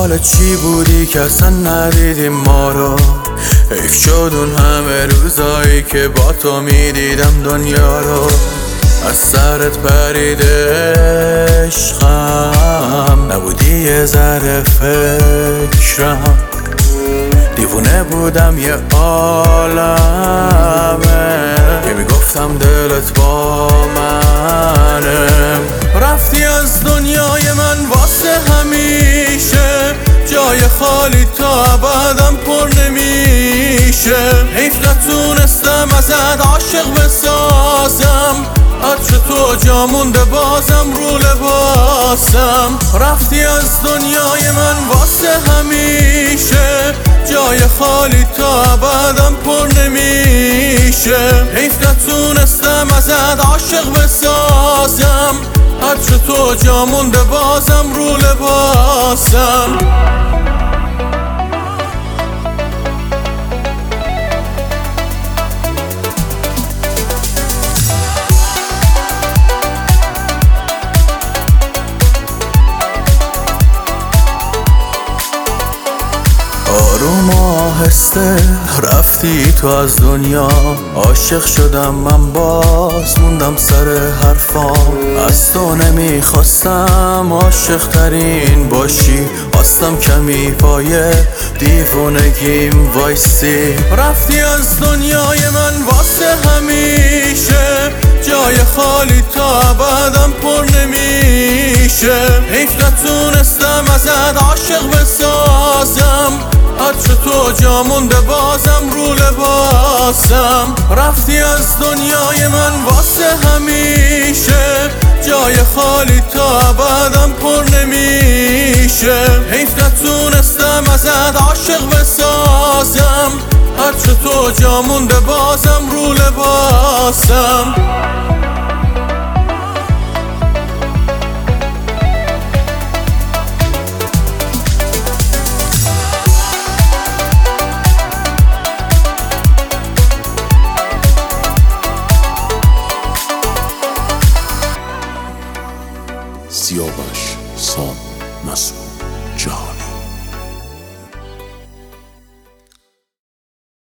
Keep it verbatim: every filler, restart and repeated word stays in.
دنبال چی بودی که اصلا ندیدیم ما رو؟ حیف شد اون همه روزایی که با تو میدیدم دنیا رو. از سرت پریده عشقم، نبودی یه ذره فکرم. دیوونه بودم یه عالمه که میگفتم دلت با منه. رفتی از دنیای من واسه همیشه، جای خالی تا ابدم پر نمیشه. حیف نتونستم ازت عاشق بسازم، عطر تو جا مونده بازم رو لباسم. رفتی از دنیای من واسه همیشه، جای خالی تا ابدم پر نمیشه. حیف نتونستم ازت عاشق بسازم، عطر تو جا مونده بازم رو لباسم. آروم و آهسته رفتی تو از دنیا، عاشق شدم من باز موندم سر حرفام. از تو نمیخواستم عاشق ترین باشی، خواستم کمی پای دیوونگیم وایسی. رفتی از دنیای من واسه همیشه، جای خالی تا ابدم پر نمیشه. حیف نتونستم ازت عاشق بسازم، عطر تو جا مونده بازم رو لباسم. رفتی از دنیای من واسه همیشه، جای خالی تا ابدم پر نمیشه. حیف نتونستم ازت عاشق بسازم، عطر تو جا مونده بازم رو لباسم. سیاوش سام مسعود.